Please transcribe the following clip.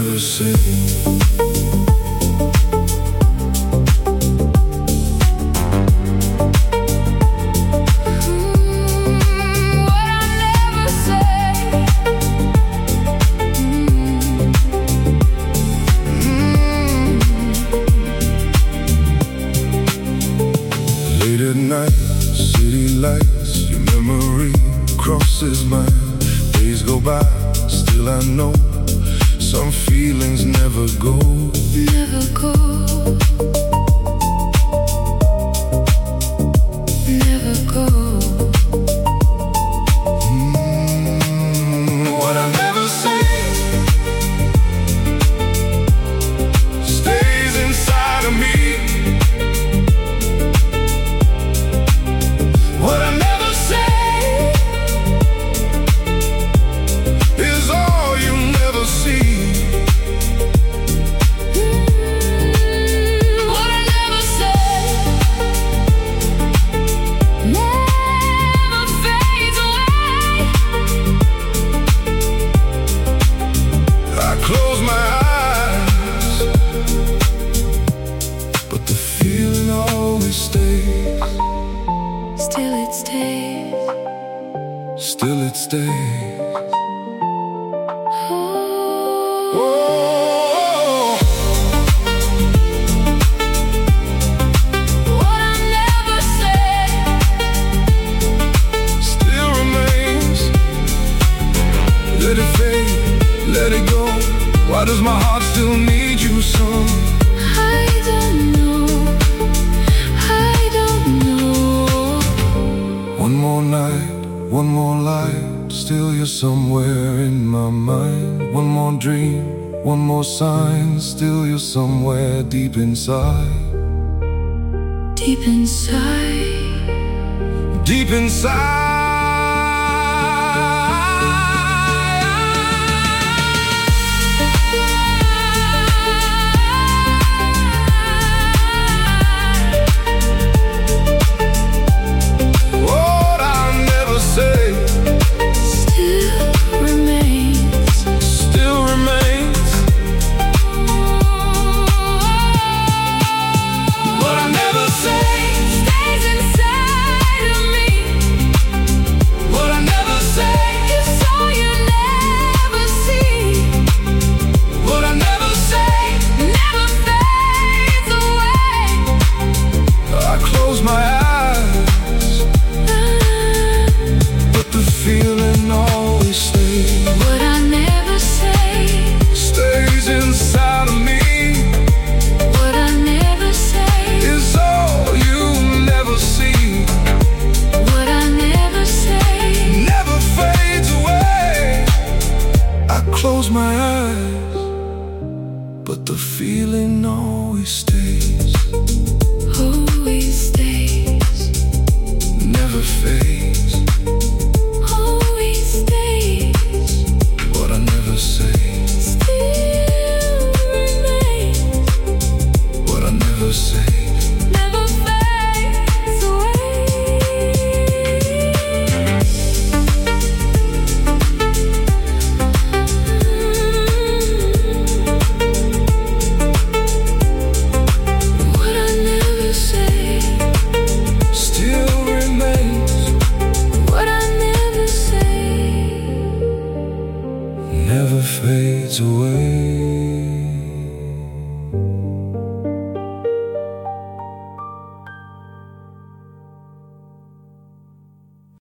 never say. Late at night, city lights, your memory crosses mine. Days go by, still I know some feelings never go. Never go. Never go. What I never say stays inside of me. What I never say is all you'll never see. What I never say never fades away. I close my eyes, but the feeling always stays. Still it stays. Still it stays. Oh. Oh, What I never say still remains. Let it fade, let it go. Why does my heart still need you so? I don't know. I don't know. One more night, one more light, still you're somewhere in my mind. One more dream, one more sign, still you're somewhere deep inside. Deep inside. Deep inside. What I'll never say Still remains. still remains. What I never say Stays inside of me. what I never say, It's all you never see. what I never say. Never fades away. I close my eyes, but the feeling always stays. What I never say. Stays inside of me. What I never say. Is all you never see. What I never say. Never fades away. I close my eyes, but the feeling always stays. Always stays. Never fades. Always stays. What I never say, Still remains. what I never say. Never fades away. What I never say. Still remains. What I never say. Never fades away.